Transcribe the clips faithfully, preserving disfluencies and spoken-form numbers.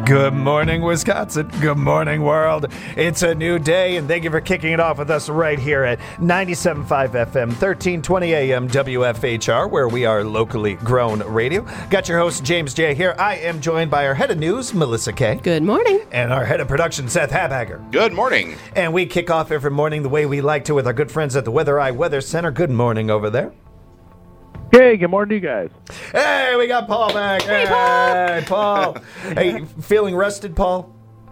Good morning, Wisconsin. Good morning, world. It's a new day, and thank you for kicking it off with us right here at ninety-seven point five F M, thirteen twenty A M W F H R, where we are locally grown radio. Got your host, James J. here. I am joined by our head of news, Melissa K. Good morning. And our head of production, Seth Habagger. Good morning. And we kick off every morning the way we like to with our good friends at the Weather Eye Weather Center. Good morning over there. Hey, good morning to you guys. Hey, we got Paul back. Hey, Paul. Hey, Paul. Hey, feeling rested, Paul?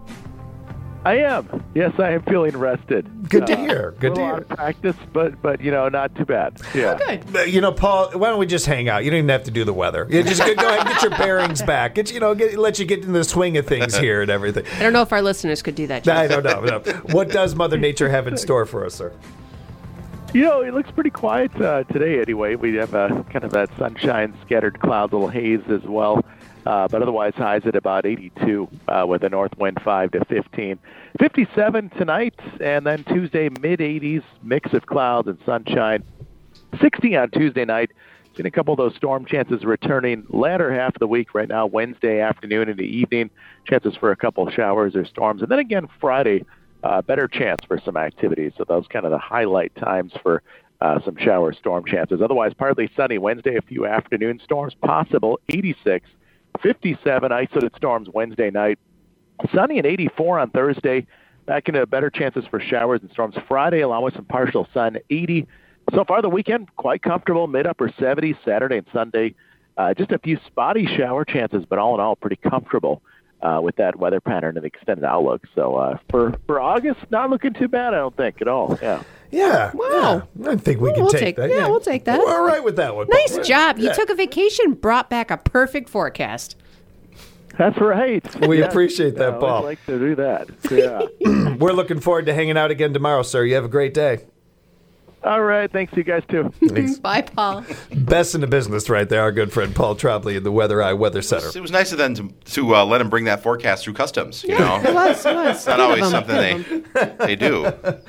I am. Yes, I am feeling rested. Good to hear. Good a to little hear. out of practice, but but you know, not too bad. Yeah. Oh, good. Uh, You know, Paul, why don't we just hang out? You don't even have to do the weather. You just go, go ahead and get your bearings back. Get you know, get, let you get into the swing of things here and everything. I don't know if our listeners could do that. Jeff. I don't know. No. What does Mother Nature have in store for us, sir? You know, it looks pretty quiet uh, today. Anyway, we have uh, kind of that sunshine, scattered clouds, a little haze as well. Uh, but otherwise, highs at about eighty-two uh, with a north wind five to fifteen. fifty-seven tonight, and then Tuesday, mid eighties, mix of clouds and sunshine. sixty on Tuesday night. Seen a couple of those storm chances returning latter half of the week right now, Wednesday afternoon into evening. Chances for a couple of showers or storms. And then again, Friday, uh, better chance for some activities. So those kind of the highlight times for uh, some shower storm chances. Otherwise, partly sunny Wednesday, a few afternoon storms possible, eighty-six. fifty-seven isolated storms Wednesday night. Sunny and eighty-four on Thursday. Back into better chances for showers and storms Friday, along with some partial sun, eighty. So far the weekend, quite comfortable, mid-upper seventies Saturday and Sunday. Uh, just a few spotty shower chances, but all in all, pretty comfortable uh, with that weather pattern and extended outlook. So uh, for, for August, not looking too bad, I don't think, at all. Yeah. Yeah. Wow. Yeah. I think we Well, can we'll take, take- that. yeah, we'll take that. We're all right with that one. Nice Paul. job. You Yeah. took a vacation, brought back a perfect forecast. That's right. We Yeah. appreciate that, I Paul. always like to do that. Yeah. We're looking forward to hanging out again tomorrow, sir. You have a great day. All right. Thanks, you guys, too. Bye, Paul. Best in the business right there, our good friend Paul Trombley in the Weather Eye Weather Center. It was nice of them to, to uh, let him bring that forecast through customs. You know, It was, it was. it's not Good of always them, something good they of them. they do.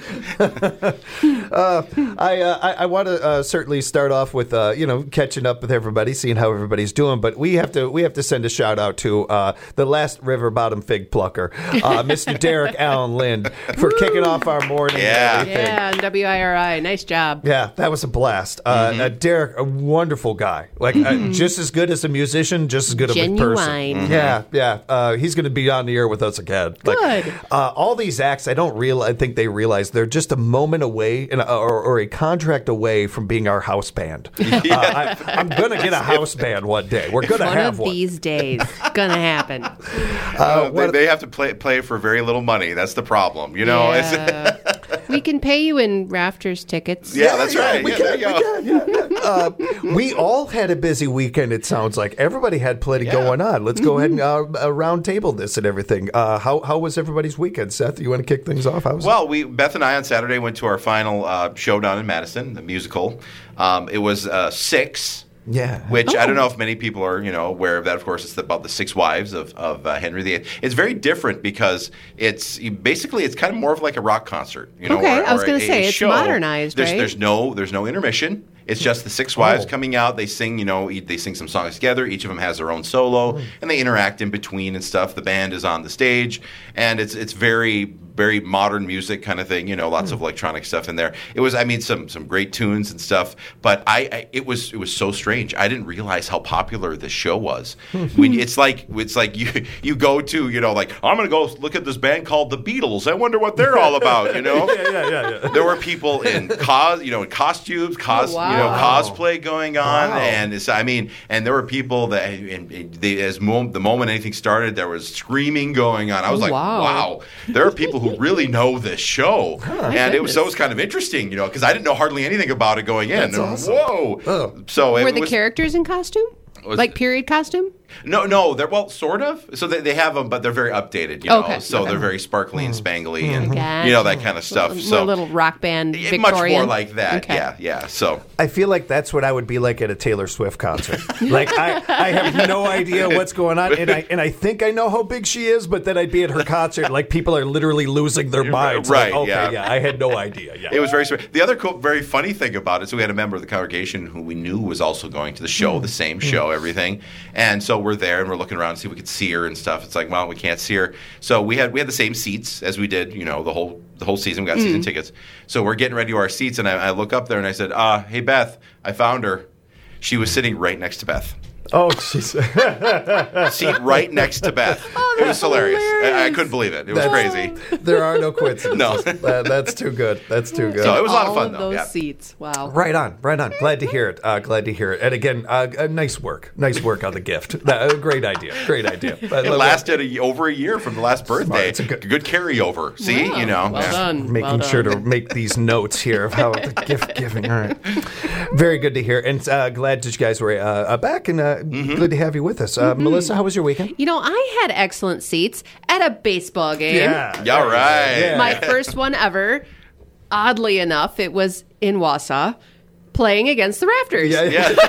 I, uh, I I want to uh, certainly start off with uh, you know catching up with everybody, seeing how everybody's doing. But we have to we have to send a shout out to uh, the last River Bottom Fig Plucker, uh, Mister Derek Allen Lind, for kicking off our morning. Yeah. and everything. Yeah, and W I R I. Nice job. Yeah, that was a blast. Uh, Mm-hmm. uh, Derek, a wonderful guy. Like uh, just as good as a musician, just as good of a person. Genuine. Mm-hmm. Yeah, yeah. Uh, he's going to be on the air with us again. Like, Good. Uh, all these acts, I don't real. I think they realize they're just a moment away, and or, or a contract away from being our house band. Uh, I, I'm going to get a house band one day. We're going to One have of one. these days. Gonna happen. Uh, they, what- they have to play play for very little money. That's the problem. You know. It's- Yeah. We can pay you in rafters tickets. yeah, that's right. We Yeah, can, there you go. we can, yeah, yeah. Uh, we all had a busy weekend, it sounds like. Everybody had plenty Yeah. going on. Let's go ahead and uh, uh, round table this and everything. Uh, how, how was everybody's weekend, Seth? You want to kick things off? How was Well, we Beth and I on Saturday went to our final uh, show down in Madison, the musical. Um, it was uh, Six. it? Yeah. Which I don't know if many people are, you know, aware of that. Of course, it's about the six wives of, of uh, Henry the Eighth. It's very different because it's basically it's kind of more of like a rock concert, you know. Okay, or, I was or gonna a- say, a it's show. modernized, there's, right? There's no there's no intermission. It's just the six wives Oh. coming out. They sing, you know, e- they sing some songs together. Each of them has their own solo, and they interact in between and stuff. The band is on the stage, and it's it's very very modern music kind of thing. You know, lots of electronic stuff in there. It was, I mean, some some great tunes and stuff. But I, I it was it was so strange. I didn't realize how popular this show was. when it's like it's like you you go to you know like I'm gonna go look at this band called the Beatles. I wonder what they're all about. You know. yeah, yeah, yeah, yeah. There were people in cos, you know, in costumes, cos, Oh, wow. you know, cosplay going on, Wow. and it's, I mean, and there were people that, and, and they, as mo- the moment anything started, there was screaming going on. I was Oh, like, wow. wow, there are people who really know this show, and it was so it was kind of interesting, you know, because I didn't know hardly anything about it going in. That's And, awesome. Whoa! Oh. So it Were the was, characters in costume? Was Like it- period costume? No, no, they're well, sort of. So they, they have them, but they're very updated, you know. Okay, So okay. they're very sparkly and spangly, and Gotcha. you know that kind of stuff. More so little rock band, Yeah, Victorian. much more like that. Okay. Yeah, yeah. So I feel like that's what I would be like at a Taylor Swift concert. Like I, I have no idea what's going on, and I and I think I know how big she is, but then I'd be at her concert, like people are literally losing their minds. Right, Like, okay, yeah. I had no idea. Yeah. it was very sweet. The other cool, very funny thing about it, so we had a member of the congregation who we knew was also going to the show, the same show. show, everything. And so we're there and we're looking around to see if we could see her and stuff. It's like, well, we can't see her. So we had we had the same seats as we did, you know, the whole the whole season. We got mm. season tickets. So we're getting ready to our seats, and I, I look up there and I said, uh, hey, Beth, I found her. She was sitting right next to Beth. Oh, jeez. Seat right next to Beth. Oh, it was hilarious. hilarious. I, I couldn't believe it. It was That's, crazy. There are no coincidences. No. that, that's too good. That's too good. So it was a lot of All fun, of though. those Yeah. seats. Wow. Right on, right on. Glad to hear it. Uh, glad to hear it. And again, uh, uh, nice work. Nice work on the gift. Uh, great idea. Great idea. It lasted a, over a year from the last birthday. It's a good, good carryover. See, Wow. you know. Well yeah. done. Making well done. sure to make these notes here of how the gift giving. All right. Very good to hear. And uh, glad that you guys were uh, back, and uh, Mm-hmm. good to have you with us. Uh, Mm-hmm. Melissa, how was your weekend? You know, I had excellent seats at a baseball game. Yeah, all right. Yeah. My first one ever. Oddly enough, it was in Wausau, playing against the Rafters, Yeah.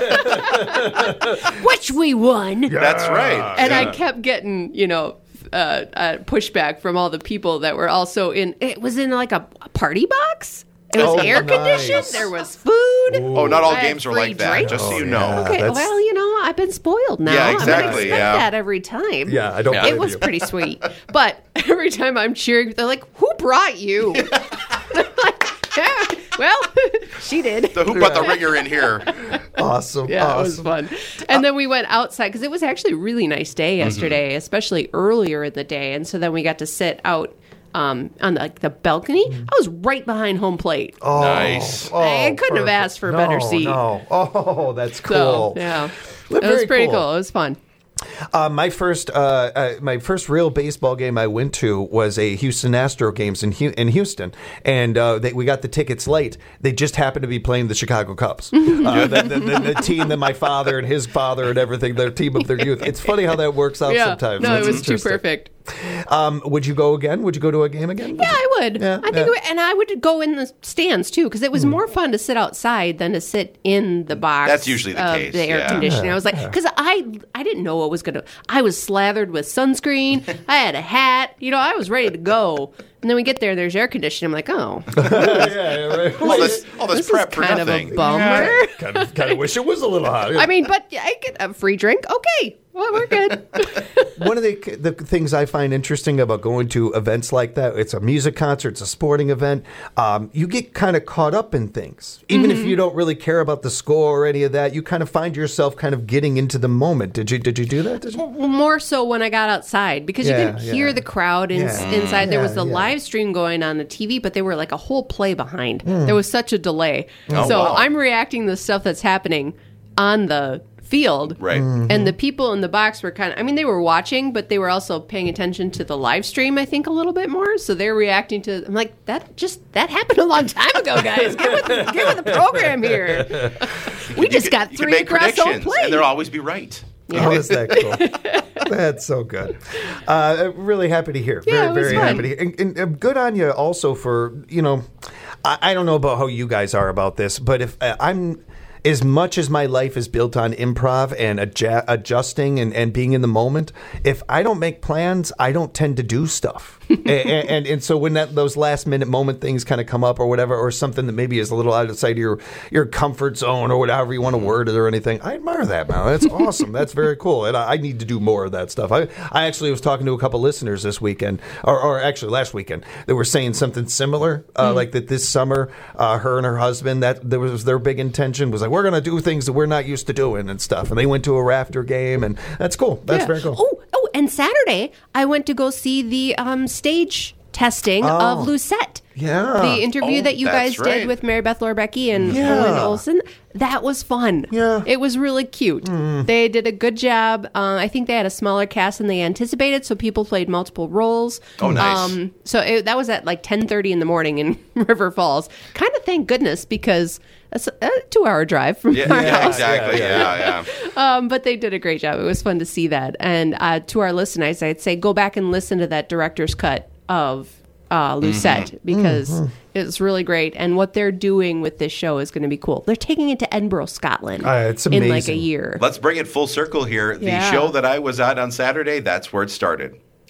Yeah, which we won. that's right. And yeah. I kept getting, you know, uh, uh, pushback from all the people that were also in. It was in like a, a party box. It was Oh, air nice. conditioned. There was food. Oh, not all I had games are free like that, drinks. just so you Oh, know. yeah. Okay, that's- well, you know, I've been spoiled now. Yeah, I'm exactly, gonna expect yeah. that every time. Yeah, I don't Yeah. blame It was you. pretty sweet. But every time I'm cheering, they're like, "Who brought you?" I'm like, yeah, well, she did. So who brought the ringer in here? Awesome. Yeah, awesome. it was fun. And then we went outside because it was actually a really nice day yesterday, Mm-hmm. especially earlier in the day. And so then we got to sit out um, on the, like the balcony. I was right behind home plate. Oh, Nice. oh, I couldn't have perfect. asked for a No, better seat. No. Oh, that's So, cool. yeah. Well, It was very pretty cool. cool. It was fun. Uh, my first, uh, uh, my first real baseball game I went to was a Houston Astro games in Hu- in Houston, and uh, they, we got the tickets late. They just happened to be playing the Chicago Cubs, uh, the, the, the, the team that my father and his father and everything, their team of their youth. It's funny how that works out Yeah. sometimes. No, That's it was too interesting. perfect. Um, would you go again? Would you go to a game again? Yeah, I would. Yeah, I think, yeah. it would, and I would go in the stands too because it was more fun to sit outside than to sit in the box. That's usually the of case, The air yeah. conditioning. I was like, because I I didn't know what was gonna. I was slathered with sunscreen. I had a hat. You know, I was ready to go. And then we get there, there's air conditioning. I'm like, oh, yeah, yeah, right. All this, all this, this prep is for kind nothing. of a bummer. kind of, kind of wish it was a little hot. I mean, but I get a free drink. Okay, well, we're good. One of the the things I find interesting about going to events like that, it's a music concert, it's a sporting event, um, you get kind of caught up in things. Even Mm-hmm. if you don't really care about the score or any of that, you kind of find yourself kind of getting into the moment. Did you Did you do that? Did you? Well, more so when I got outside because Yeah, you could hear yeah. the crowd in, Yeah. inside. There was Yeah, the yeah. live stream going on the T V, but they were like a whole play behind. There was such a delay. Oh, so wow. I'm reacting to the stuff that's happening on the field. Right. And the people in the box were kind of, I mean, they were watching, but they were also paying attention to the live stream, I think, a little bit more. So they're reacting to, I'm like, that just, that happened a long time ago, guys. Get with, the- get with the program here. We just You got can- you can three make across home predictions, plate. and they'll always be right. How is that cool? That's so good. Uh, really happy to hear. Yeah, very, it was very fun. happy to hear. And, and, uh, good on you also for, you know, I, I don't know about how you guys are about this, but if uh, I'm, as much as my life is built on improv and adja- adjusting and, and being in the moment, if I don't make plans, I don't tend to do stuff. and, and and so when that those last minute moment things kind of come up or whatever, or something that maybe is a little outside your your comfort zone or whatever you want to word it or anything, I admire that, man. That's awesome. That's very cool. And I, I need to do more of that stuff. I, I actually was talking to a couple listeners this weekend, or, or actually last weekend, that were saying something similar, uh, like that this summer, uh, her and her husband, that there was their big intention was like, we're going to do things that we're not used to doing and stuff. And they went to a Rafter game, and that's cool. That's Yeah. very cool. Oh, oh, and Saturday I went to go see the um, stage testing Oh. of Lucette. Yeah. The interview Oh, that you that's guys right. did with Mary Beth Lorbecki and Yeah. Owen Olsen. That was fun. Yeah. It was really cute. They did a good job. Uh, I think they had a smaller cast than they anticipated, so people played multiple roles. Oh, nice. Um, so it, that was at like ten thirty in the morning in River Falls. Kind of thank goodness because that's a, a two-hour drive from Yeah, our yeah, house. exactly. Yeah, yeah. Um, but they did a great job. It was fun to see that. And uh, to our listeners, I'd say go back and listen to that director's cut of uh, Lucette Mm-hmm. because it's really great. And what they're doing with this show is going to be cool. They're taking it to Edinburgh, Scotland Uh, it's in like a amazing. year. Let's bring it full circle here. The Yeah. show that I was at on Saturday, that's where it started.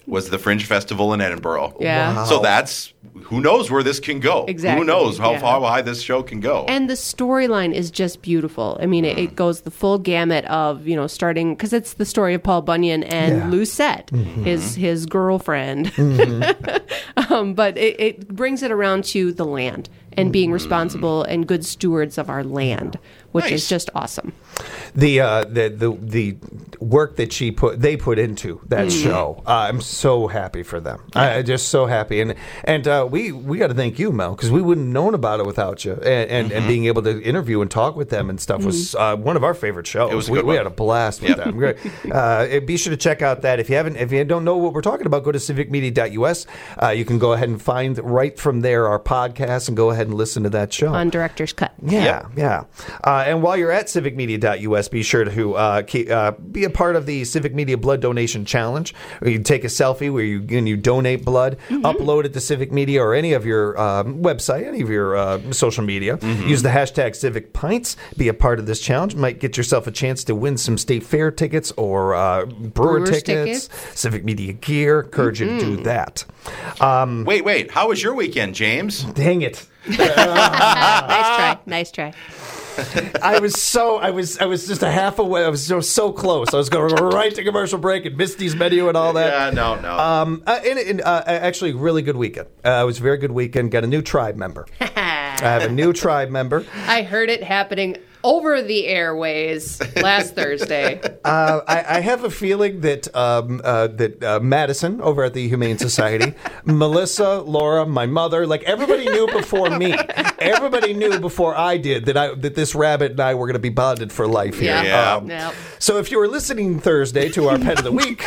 was the Fringe Festival in Edinburgh. Yeah. Wow. So that's, who knows where this can go. Exactly. Who knows how Yeah. far high this show can go. And the storyline is just beautiful. I mean, it, it goes the full gamut of, you know, starting, because it's the story of Paul Bunyan and Yeah. Lucette, Mm-hmm. his his girlfriend. Mm-hmm. um, but it, it brings it around to the land and being responsible and good stewards of our land, which Nice. is just awesome. The uh, the the the work that she put they put into that Mm-hmm. show, uh, I'm so happy for them. I, I'm just so happy, and and uh, we we got to thank you, Mel, because we wouldn't have known about it without you, and and, Mm-hmm. and being able to interview and talk with them and stuff was uh, one of our favorite shows. It was a we, good we one. had a blast with Yep. them. Great. Uh, be sure to check out that if you haven't, if you don't know what we're talking about, go to civic media dot U S. Uh, you can go ahead and find right from there our podcast and go ahead and listen to that show. On Director's Cut. Yeah, Yep. yeah. Uh, and while you're at civic media dot U S, be sure to uh, keep, uh, be a part of the Civic Media Blood Donation Challenge, where you take a selfie where you and you donate blood, upload it to Civic Media or any of your um, website, any of your uh, social media. Use the hashtag Civic Pints. Be a part of this challenge. Might get yourself a chance to win some state fair tickets or uh, brewer Brewers tickets, tickets. Civic Media gear. Encourage you to do that. Um, Wait, wait. How was your weekend, James? dang it. nice try. Nice try. I was so I was I was just a half away. I was so so close. I was going to go right to commercial break and Misty's menu and all that. Yeah, no, no. Um, uh, and, and uh, actually, really good weekend. Uh, it was a very good weekend. Got a new tribe member. I have a new tribe member. I heard it happening over the airways last Thursday. Uh, I, I have a feeling that um, uh, that uh, Madison over at the Humane Society, Melissa, Laura, my mother, like everybody knew before me. Everybody knew before I did that I that this rabbit and I were going to be bonded for life here. Yeah. Yeah. Um, Yep. So if you were listening Thursday to our Pet of the Week,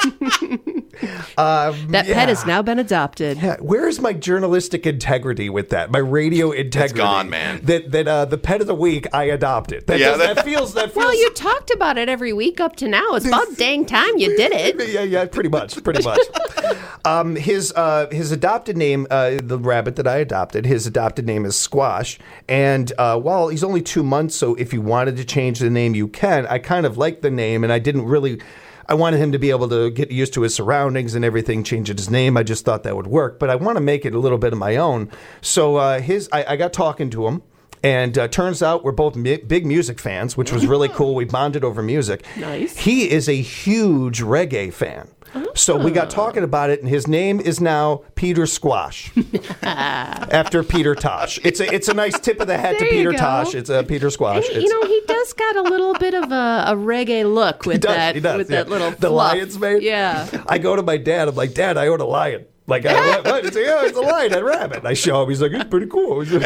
um, That yeah. pet has now been adopted. Yeah, where is my journalistic integrity with that? My radio integrity. gone, man. That that uh, the Pet of the Week I adopted. That, Yeah, does- that- that feels that feels. Well, you talked about it every week up to now. It's about dang time you did it. Yeah, yeah, pretty much, pretty much. um, his uh, his adopted name, uh, the rabbit that I adopted, his adopted name is Squash. And uh, while he's only two months, so if you wanted to change the name, you can. I kind of like the name, and I didn't really. I wanted him to be able to get used to his surroundings and everything, changing his name. I just thought that would work, but I want to make it a little bit of my own. So uh, his, I, I got talking to him. And uh, turns out we're both mi- big music fans, which was really cool. We bonded over music. Nice. He is a huge reggae fan. So we got talking about it, and his name is now Peter Squash, after Peter Tosh. It's a it's a nice tip of the hat There to you Peter go. Tosh. It's a Peter Squash. And, It's, you know, he does got a little bit of a, a reggae look with he does, that he does, with yeah. that little the fluff. lion's mane. Yeah. I go to my dad. I'm like, Dad, I own a lion. Like, I, what? what? It's, yeah, it's a lion, a rabbit. I show him. He's like, it's pretty cool. Is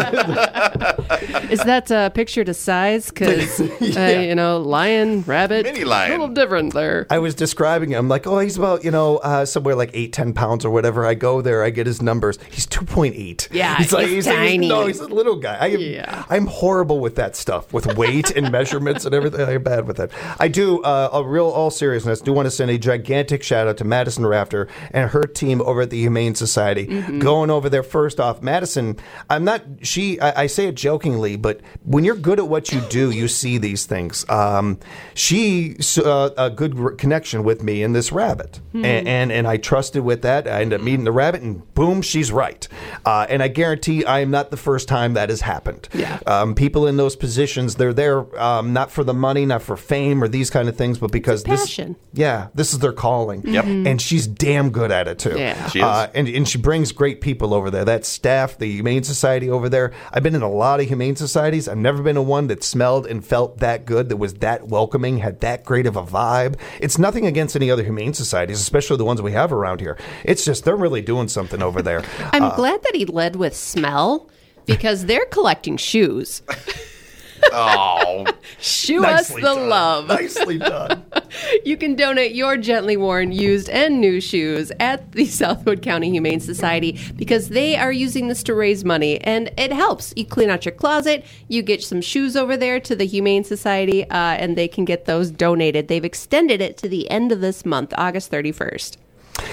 that uh, picture to size? Because, Yeah. uh, you know, lion, rabbit, Mini lion. a little different there. I was describing him like, oh, he's about, you know, uh, somewhere like eight, ten pounds or whatever. I go there, I get his numbers. He's two point eight. Yeah, he's, like, he's like- tiny. no, he's a little guy. I am, Yeah. I'm horrible with that stuff, with weight and measurements and everything. I'm bad with it. I do, uh, a real, all seriousness, do want to send a gigantic shout out to Madison Rafter and her team over at the Humane Society. Mm-hmm. Going over there, first off, Madison, I'm not, she, I, I say it jokingly, but when you're good at what you do, you see these things. Um, she uh, a good r- connection with me and this rabbit, Hmm. and, and and I trusted with that. I ended up meeting the rabbit, and boom, she's right. Uh, and I guarantee I am not the first time that has happened. Yeah. Um, people in those positions, they're there um, not for the money, not for fame or these kind of things, but because this, passion. yeah, this is their calling. Yep. Mhm. And she's damn good at it too. Yeah. She is. Uh, and, and she brings great people over there. That staff, the Humane Society over there. I've been in a lot of Humane Societies. I've never been in one that smelled and felt that good, that was that welcoming, had that great of a vibe. It's nothing against any other Humane Societies, especially the ones we have around here. It's just they're really doing something over there. I'm Uh, glad that he led with smell because they're collecting shoes. Oh, Shoe Nicely us the done. love. Nicely done. You can donate your gently worn, used, and new shoes at the Southwood County Humane Society because they are using this to raise money, and it helps. You clean out your closet, you get some shoes over there to the Humane Society, uh, and they can get those donated. They've extended it to the end of this month, August thirty-first.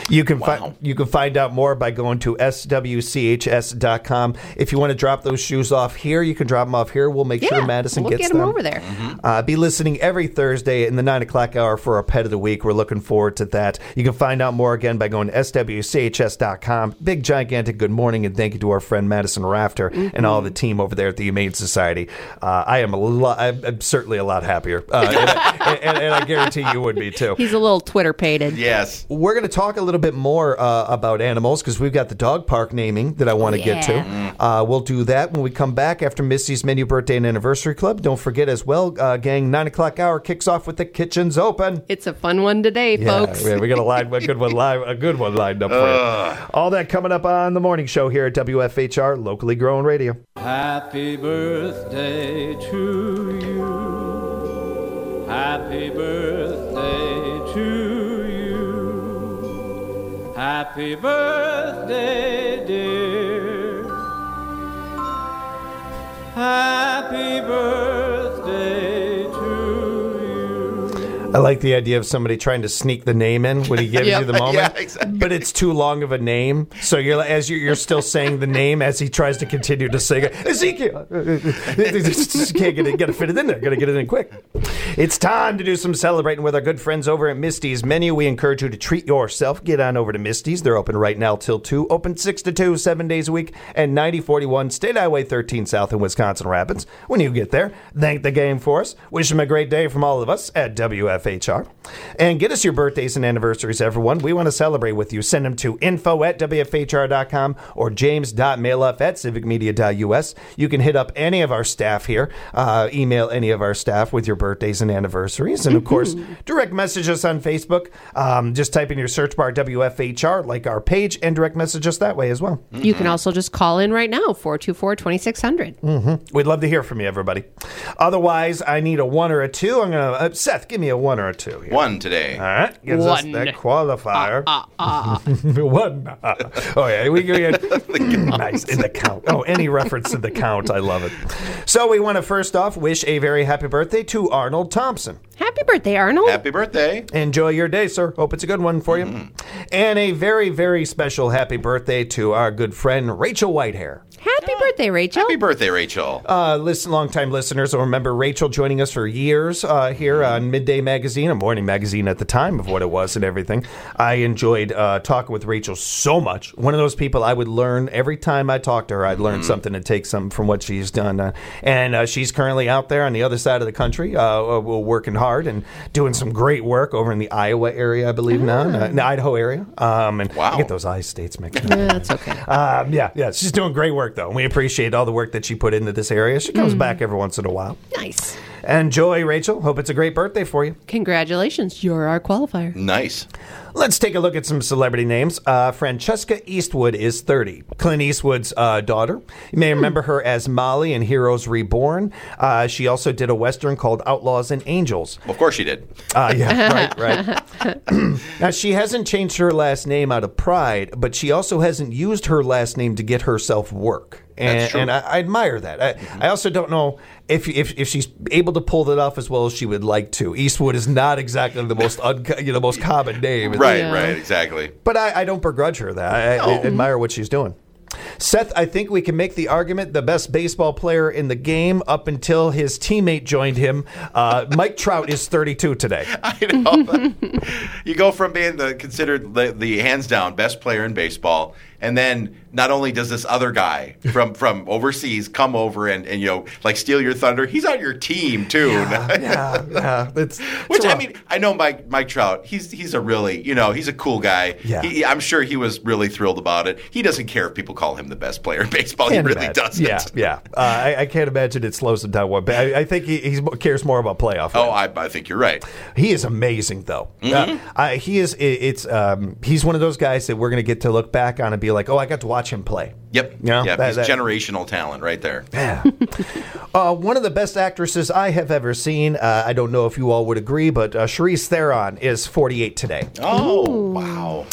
You can Wow. find you can find out more by going to S W C H S dot com. If you want to drop those shoes off here, you can drop them off here. We'll make Yeah, sure Madison we'll gets get them them over there. Uh, be listening every Thursday in the nine o'clock hour for our Pet of the Week. We're looking forward to that. You can find out more again by going to S W C H S dot com. Big, gigantic good morning, and thank you to our friend Madison Rafter Mm-hmm. and all the team over there at the Humane Society. Uh, I am a lo- I'm, I'm certainly a lot happier, uh, and, I, and, and I guarantee you would be too. He's a little Twitter pated. Yes. We're going to talk a little bit more uh, about animals because we've got the dog park naming that I want to Oh, get yeah. to. Uh, we'll do that when we come back after Misty's Menu Birthday and Anniversary Club. Don't forget as well, uh, gang, nine o'clock hour kicks off with the kitchens open. It's a fun one today, folks. Yeah, we got a line, a good one live, a good one lined up for you. All that coming up on the morning show here at W F H R, locally grown radio. Happy birthday to you. Happy birthday to you. Happy birthday, dear. Happy birthday to you. I like the idea of somebody trying to sneak the name in when he gives Yep. you the moment, Yeah, exactly. but it's too long of a name. So you're as you're, you're still saying the name as he tries to continue to sing it. Ezekiel, just can't get it, got to fit it in there. Got to get it in quick. It's time to do some celebrating with our good friends over at Misty's Menu. We encourage you to treat yourself. Get on over to Misty's. They're open right now till two. Open six to two, seven days a week, and ninety forty-one State Highway thirteen South in Wisconsin Rapids. When you get there, thank the game for us. Wish them a great day from all of us at W F H R. And get us your birthdays and anniversaries, everyone. We want to celebrate with you. Send them to info at W F H R dot com or james.mailup at civic media dot U S. You can hit up any of our staff here, uh, email any of our staff with your birthdays and anniversaries. And, of course, direct message us on Facebook. Um, just type in your search bar W F H R, like our page, and direct message us that way as well. You can also just call in right now, four two four, two six zero zero. We'd love to hear from you, everybody. Otherwise, I need a one or a two. I'm going to, uh, Seth, give me a one or a two here. One today. All right, gives us One. that qualifier. Uh, uh. One. Uh, oh yeah, we get nice in the count. Oh, any reference to the count, I love it. So we want to first off wish a very happy birthday to Arnold Thompson. Happy birthday, Arnold. Happy birthday. Enjoy your day, sir. Hope it's a good one for you. Mm-hmm. And a very, very special happy birthday to our good friend Rachel Whitehair. Happy birthday, Rachel. Happy birthday, Rachel. Uh, listen, longtime listeners will remember Rachel joining us for years uh, here on Midday Magazine, a morning magazine at the time of what it was and everything. I enjoyed uh, talking with Rachel so much. One of those people I would learn every time I talked to her. I'd learn something and take something from what she's done. Uh, and uh, she's currently out there on the other side of the country, uh, working hard and doing some great work over in the Iowa area, I believe now, uh, in the Idaho area. Um, and Wow. I get those I states mixed up. Yeah, that's okay. Um, yeah, yeah, she's doing great work, though. We appreciate all the work that she put into this area. She comes back every once in a while. Nice. Enjoy, Rachel. Hope it's a great birthday for you. Congratulations. You're our qualifier. Nice. Let's take a look at some celebrity names. Uh, Francesca Eastwood is thirty. Clint Eastwood's uh, daughter. You may remember her as Molly in Heroes Reborn. Uh, she also did a Western called Outlaws and Angels. Of course she did. Uh, yeah, right, right. Now, she hasn't changed her last name out of pride, but she also hasn't used her last name to get herself work. And, That's true. and I, I admire that. I, I also don't know if, if if she's able to pull that off as well as she would like to. Eastwood is not exactly the most unco- you know most common name, Right, Yeah. right, exactly. But I, I don't begrudge her that. I, I admire what she's doing. Seth, I think we can make the argument the best baseball player in the game up until his teammate joined him. Uh, Mike Trout is thirty-two today. I know. You go from being the considered the, the hands down best player in baseball, and then not only does this other guy from, from overseas come over and, and you know like steal your thunder, he's on your team too. Yeah, yeah. It's, Which it's I rough. mean, I know Mike Mike Trout. He's he's a really you know he's a cool guy. Yeah. He, I'm sure he was really thrilled about it. He doesn't care if people call him the best player in baseball. Can't he really imagine. doesn't. Yeah, yeah. Uh, I, I can't imagine it slows him down one bit. I, I think he he's, cares more about playoff. Oh, wins. I, I think you're right. He is amazing, though. Uh, I, he is. It, it's. Um, he's one of those guys that we're going to get to look back on and be like, "Oh, I got to watch him play." Yep. Yeah, yep. that- he's that- generational talent right there. Yeah. uh, one of the best actresses I have ever seen. Uh, I don't know if you all would agree, but uh, Charlize Theron is forty-eight today. Oh, wow.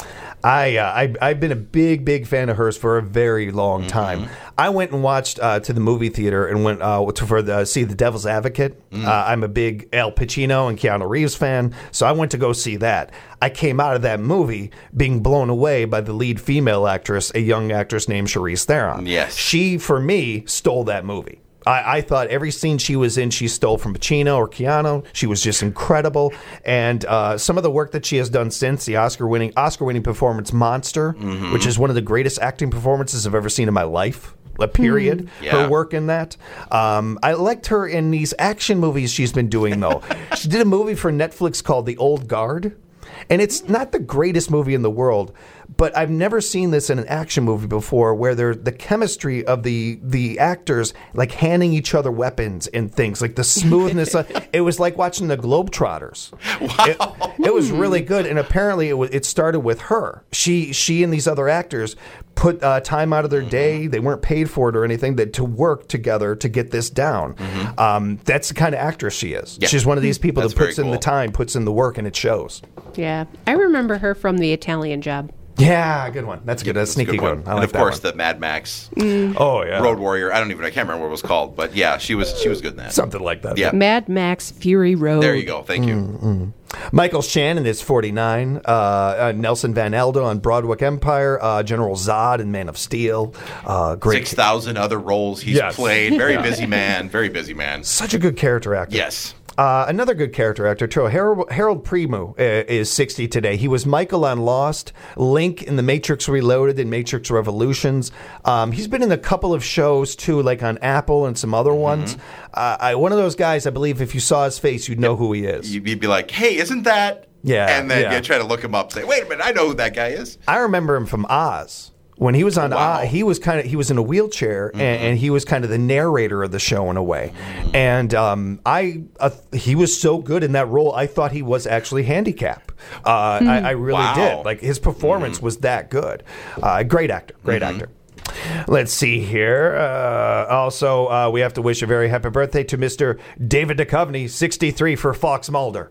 I, uh, I I've been a big big fan of hers for a very long Mm-hmm. time. I went and watched uh, to the movie theater and went uh, to for the see The Devil's Advocate. Mm. Uh, I'm a big Al Pacino and Keanu Reeves fan, so I went to go see that. I came out of that movie being blown away by the lead female actress, a young actress named Charlize Theron. Yes. She for me stole that movie. I, I thought every scene she was in, she stole from Pacino or Keanu. She was just incredible, and uh, some of the work that she has done since the Oscar-winning Oscar-winning performance "Monster," Mm-hmm. which is one of the greatest acting performances I've ever seen in my life. A period. Yeah. Her work in that. Um, I liked her in these action movies she's been doing though. She did a movie for Netflix called The Old Guard. And it's not the greatest movie in the world, but I've never seen this in an action movie before where they're the chemistry of the the actors like handing each other weapons and things, like the smoothness. of, it was like watching the Globetrotters. Wow. It, it was really good, and apparently it, was, it started with her. She she and these other actors put uh, time out of their day. They weren't paid for it or anything. That to work together to get this down. Mm-hmm. Um, that's the kind of actress she is. Yeah. She's one of these people That's that puts very in the cool. time, puts in the work, and it shows. Yeah, I remember her from The Italian Job. Yeah, good one. That's good. That's That's a sneaky good good one. one. I And like of that course, one. the Mad Max Oh yeah, Road Warrior. I don't even. I can't remember what it was called, but yeah, she was she was good in that. something like that. Yeah. Mad Max Fury Road. There you go. Thank you. Mm. Michael Shannon is forty-nine. Uh, uh, Nelson Van Aldo on Broadway Empire. Uh, General Zod in Man of Steel. Uh, great. Six thousand other roles he's Yes. played. Very busy man. Very busy man. Such a good character actor. Yes. Uh, another good character actor, too. Harold, Harold Primu uh, is sixty today. He was Michael on Lost, Link in The Matrix Reloaded and Matrix Revolutions. Um, he's been in a couple of shows, too, like on Apple and some other ones. Uh, I, one of those guys, I believe, if you saw his face, you'd know who he is. You'd be like, hey, isn't that? Yeah, And then yeah. you try to look him up. Say, wait a minute, I know who that guy is. I remember him from Oz. When he was on Wow. Oz, he was kind of he was in a wheelchair, and, and he was kind of the narrator of the show in a way. And um, I uh, he was so good in that role, I thought he was actually handicapped. Uh, I, I really Wow. did. Like his performance was that good. Uh, great actor, great actor. Let's see here. Uh, also, uh, we have to wish a very happy birthday to Mister David Duchovny, sixty-three for Fox Mulder.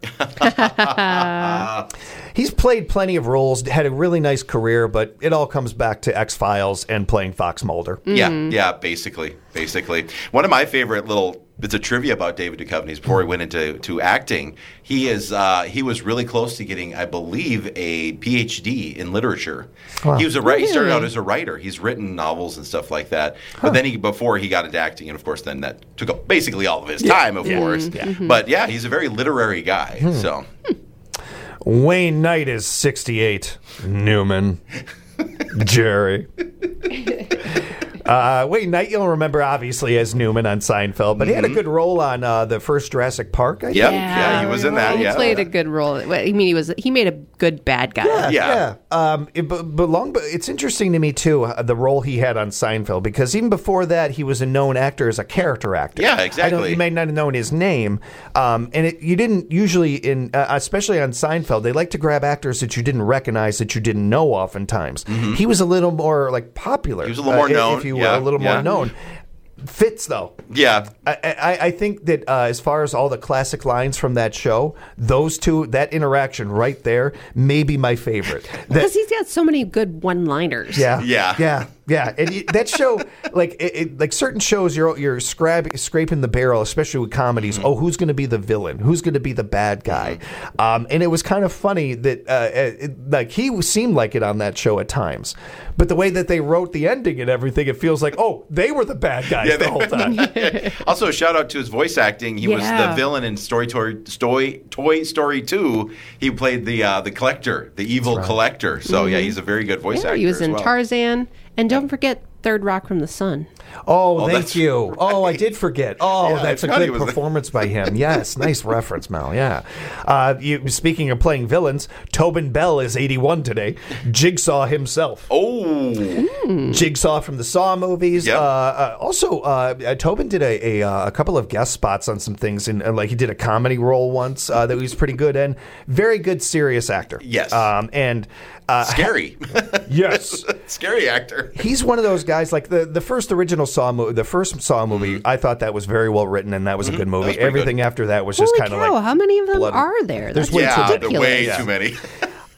He's played plenty of roles, had a really nice career, but it all comes back to X-Files and playing Fox Mulder. Yeah, yeah, basically, basically. One of my favorite little bits of trivia about David Duchovny is before he went into to acting, he is uh, he was really close to getting, I believe, a P H D in literature. Wow. He was a writer. He started Really? out as a writer. He's written novels and stuff like that. But then he before he got into acting, and of course, then that took up basically all of his time, of Yeah. course. But yeah, he's a very literary guy. So Wayne Knight is sixty-eight. Newman. Jerry. Uh, Wayne Knight, you'll remember obviously as Newman on Seinfeld, but he had a good role on uh, the first Jurassic Park. I Yep. think. Yeah, he was in that, He yeah. played a good role. I mean, he was he made a good bad guy. Yeah, Yeah. yeah. Um, it, but, but long, but it's interesting to me too uh, the role he had on Seinfeld, because even before that he was a known actor as a character actor. Yeah, I don't, exactly. you may not have known his name, um, and it, you didn't usually in uh, especially on Seinfeld they like to grab actors that you didn't recognize, that you didn't know. Oftentimes he was a little more like popular. He was a little more uh, if- known, if you will, yeah, a little yeah. more known. Fits though. yeah, I, I, I think that uh, as far as all the classic lines from that show, those two, that interaction right there, may be my favorite. That, Because he's got so many good one-liners. yeah, Yeah. yeah, yeah. And it, that show, like, it, it, like certain shows, you're you're scrab- scraping the barrel, especially with comedies. Mm-hmm. Oh, who's going to be the villain? Who's going to be the bad guy? Um, and it was kind of funny that, uh, it, like, he seemed like it on that show at times, but the way that they wrote the ending and everything, it feels like, oh, they were the bad guys Yeah, the they- whole time. Also, a shout out to his voice acting. He was Yeah. the villain in Story Toy, Story, Toy Story two. He played the uh, the collector, the evil collector. So yeah, he's a very good voice Yeah, actor. he was as in well. Tarzan. And don't forget Third Rock from the Sun. Oh, Oh, thank that's you. Oh, I did forget. Oh, Yeah, that's I a forgot he good was- performance by him. Yes, nice reference, Mel. Yeah. Uh, you, speaking of playing villains, Tobin Bell is eighty-one today. Jigsaw himself. Oh, Jigsaw from the Saw movies. Yep. Uh, uh, also, uh, Tobin did a, a, uh, a couple of guest spots on some things, and uh, like he did a comedy role once uh, that he was pretty good in. Very good, serious actor. Yes. Um, and uh, scary, yes. scary actor. He's one of those guys, like the, the first original Saw movie, the first Saw movie, I thought that was very well written, and that was a good movie. was pretty Everything good. after that was just Holy kind of cow, like how many of them bloody. are there? There's That's way Yeah, too the ridiculous. way Yeah. too many.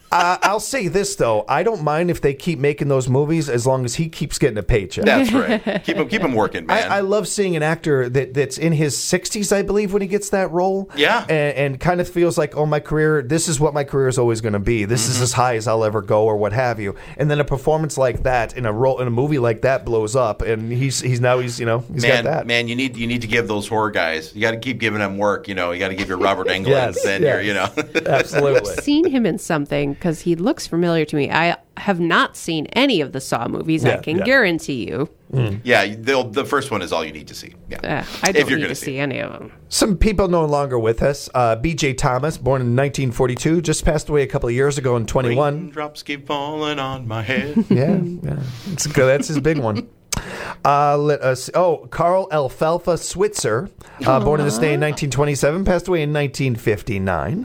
Uh, I'll say this, though. I don't mind if they keep making those movies as long as he keeps getting a paycheck. That's right. Keep him, keep him working, man. I, I love seeing an actor that, that's in his sixties, I believe, when he gets that role. Yeah. And, and kind of feels like, oh, my career, this is what my career is always going to be. This mm-hmm. is as high as I'll ever go or what have you. And then a performance like that in a role in a movie like that blows up. And he's he's now, he's, you know, he's man, got that. Man, you need you need to give those horror guys, you got to keep giving them work. You know, you got to give your Robert Englund yes, and yes. your, you know. Absolutely. I've seen him in something because he looks familiar to me. I have not seen any of the Saw movies. Yeah, I can yeah. guarantee you. Mm. Yeah, the first one is all you need to see. Yeah. Uh, I don't If you're need gonna to see see any of them. Some people no longer with us. Uh, B J Thomas, born in nineteen forty-two, just passed away a couple of years ago in twenty-one. Raindrops keep falling on my head. Yeah, yeah. It's good. That's his big one. Uh, let us. Oh, Carl Alfalfa Switzer, uh, born in this day in nineteen twenty-seven, passed away in nineteen fifty-nine.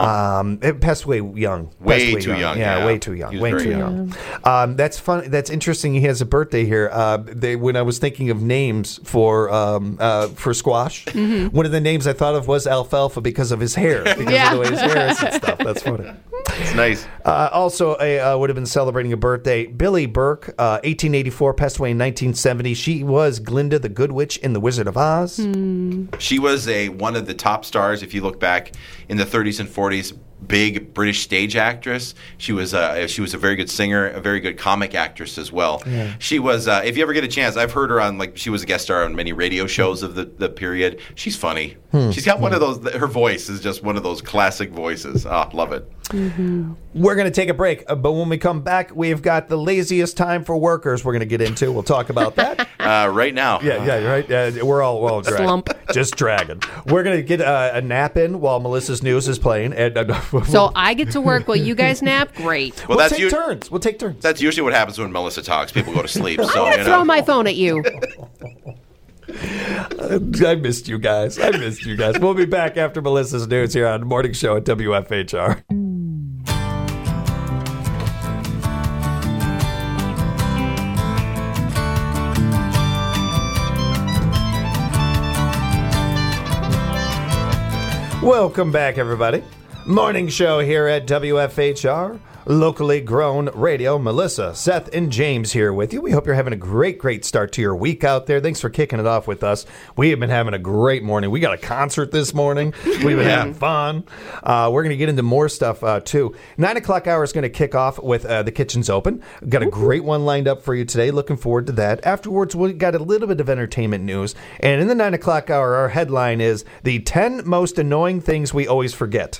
Um, it passed away young. Way Passed away too young, Yeah, yeah. way too young. He was Way very too young. Um, that's fun. That's interesting. He has a birthday here. Uh, they, when I was thinking of names for um, uh, for squash, Mm-hmm. one of the names I thought of was Alfalfa because of his hair, because Yeah. of the way his hair is and stuff. That's funny. It's nice. Uh, also, a, uh, would have been celebrating a birthday. Billy Burke, uh, eighteen eighty-four, passed away in nineteen seventy. She was Glinda the Good Witch in The Wizard of Oz. Mm. She was a one of the top stars. If you look back in the thirties and forties, big British stage actress. She was uh, she was a very good singer, a very good comic actress as well. Yeah. She was. Uh, if you ever get a chance, I've heard her on like she was a guest star on many radio shows of the, the period. She's funny. Hmm. She's got one of those. Her voice is just one of those classic voices. Oh, love it. Mm-hmm. We're going to take a break, uh, but when we come back, we've got the laziest time for workers we're going to get into. We'll talk about that. Uh, right now. Yeah, yeah, right. Uh, we're all well dragging. Slump. Just dragging. We're going to get uh, a nap in while Melissa's news is playing. And uh, So I get to work while you guys nap? Great. Well, we'll that's take u- turns. We'll take turns. That's usually what happens when Melissa talks. People go to sleep. So you know. Throw my phone at you. I missed you guys. I missed you guys. We'll be back after Melissa's news here on the Morning Show at W F H R. Welcome back, everybody. Morning Show here at W F H R. Locally grown radio. Melissa, Seth, and James here with you. We hope you're having a great, great start to your week out there. Thanks for kicking it off with us. We have been having a great morning. We got a concert this morning. We've been Yeah. having fun. Uh, we're going to get into more stuff, uh, too. Nine o'clock hour is going to kick off with uh, The Kitchen's Open. We've got a great one lined up for you today. Looking forward to that. Afterwards, we got a little bit of entertainment news. And in the nine o'clock hour, our headline is The ten Most Annoying Things We Always Forget.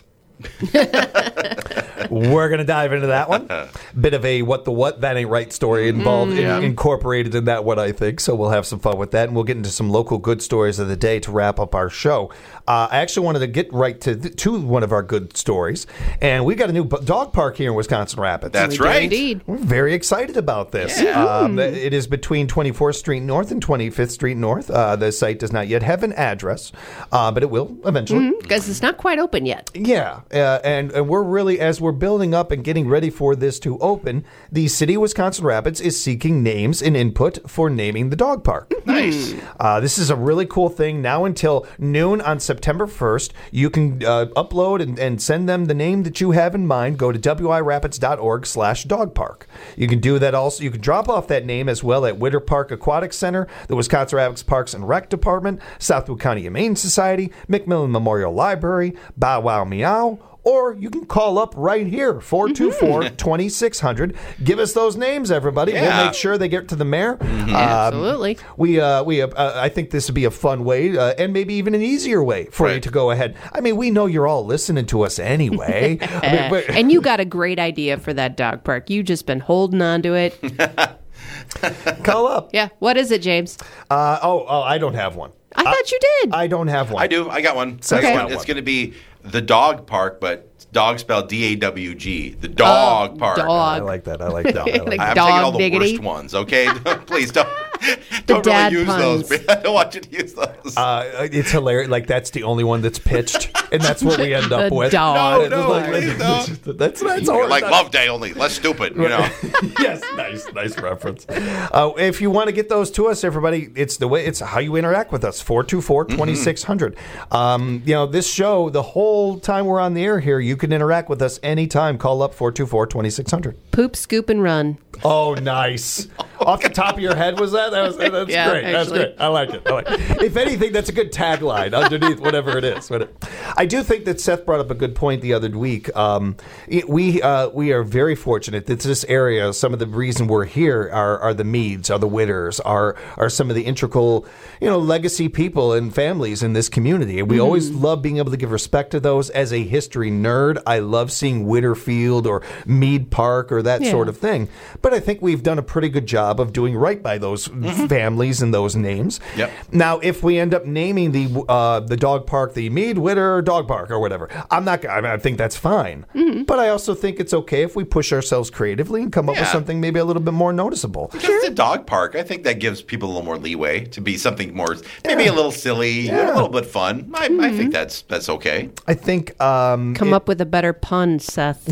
We're going to dive into that one. Bit of a what the what, that ain't right story involved, in, yeah. incorporated in that one, I think. So we'll have some fun with that. And we'll get into some local good stories of the day to wrap up our show. Uh, I actually wanted to get right to to one of our good stories. And we've got a new b- dog park here in Wisconsin Rapids. That's We do right. Indeed. We're very excited about this. Yeah. Um, it is between twenty-fourth Street North and twenty-fifth Street North. Uh, the site does not yet have an address, uh, but it will eventually. Because it's not quite open yet. Yeah, uh, and, and we're really, as we're building up and getting ready for this to open, the city of Wisconsin Rapids is seeking names and input for naming the dog park. Nice. Uh, this is a really cool thing. Now until noon on September first, you can uh, upload and, and send them the name that you have in mind. Go to wirapids.org slash dog park. You can do that also. You can drop off that name as well at Witter Park Aquatic Center, the Wisconsin Rapids Parks and Rec Department, Southwood County Humane Society, McMillan Memorial Library, Bow Wow Meow, or you can call up right here, four two four, two six zero zero. Give us those names, everybody. Yeah. We'll make sure they get to the mayor. Um, Absolutely. we, uh, we, uh, uh, I think this would be a fun way, uh, and maybe even an easier way for you Right. to go ahead. I mean, we know you're all listening to us anyway. I mean, but- And you got a great idea for that dog park. You just been holding on to it. call up. Yeah. What is it, James? Uh, oh, oh, I don't have one. I thought you did. I don't have one. I do. I got one. So I got okay. one. It's going to be the dog park, but dog spelled D A W G. The dog Oh, park. dog. I like that. I like that. I like Like that. I'm dog taking all the diggity. worst ones, okay? Please don't. don't dad really use puns. those. I don't want you to use those. Uh, it's hilarious. Like that's the only one that's pitched, and that's what we end up The with. dog. No, no, Like, please that's don't. that's, that's You're all. like Love Day, only less stupid, you know. Yes, nice, nice reference. Uh, if you want to get those to us, everybody, it's the way. It's how you interact with us. four two four, two six zero zero. Um, you know, this show, the whole time we're on the air here, you can interact with us anytime. Call up four two four, two six zero zero. Poop, scoop, and run. Oh, nice. Off the top of your head, was that? That was that's Yeah, great. That's actually. great. I like it. I like it. If anything, that's a good tagline underneath whatever it is. But it, I do think that Seth brought up a good point the other week. Um, it- we uh, we are very fortunate that this area. Some of the reason we're here are are the Meads, are the Witters, are are some of the integral, you know, legacy people and families in this community. And we always love being able to give respect to those. As a history nerd, I love seeing Witterfield or Mead Park or that Yeah. sort of thing. But I think we've done a pretty good job of doing right by those families and those names. Yep. Now, if we end up naming the uh, the dog park the Mead Witter Dog Park or whatever, I'm not. I, mean, I think that's fine. But I also think it's okay if we push ourselves creatively and come up with Yeah. something maybe a little bit more noticeable. Because it's a dog park, I think that gives people a little more leeway to be something more, maybe a little silly, a little bit fun. I, I think that's that's okay. I think. Um, Come up with a better pun, Seth.